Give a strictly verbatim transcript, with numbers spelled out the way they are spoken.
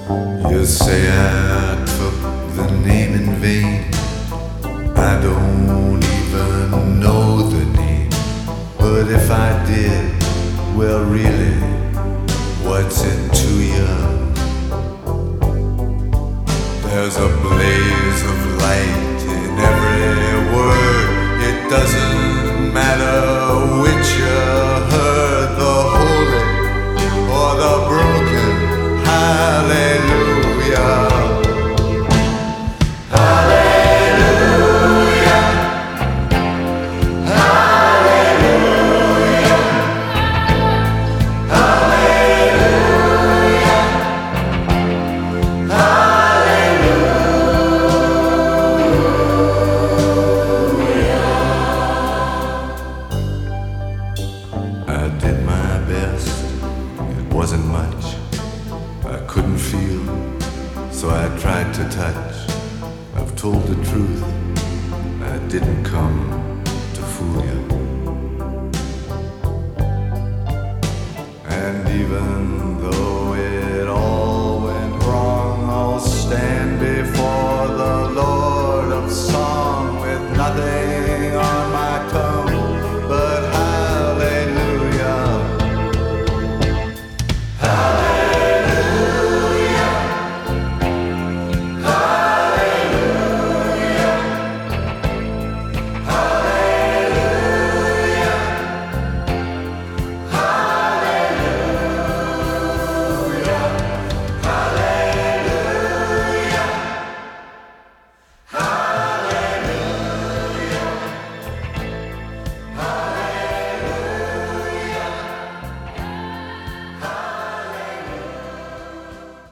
You say I took the name in vain. I don't even know the name. But if I did, well really, what's it to you? There's a blaze of light in every word. It doesn't matter which you heard, the holy or the broken. Hallelujah. Hallelujah. Hallelujah. Hallelujah. Hallelujah. I did my best. It wasn't much. I couldn't feel, so I tried to touch. I've told the truth, I didn't come to fool you. And even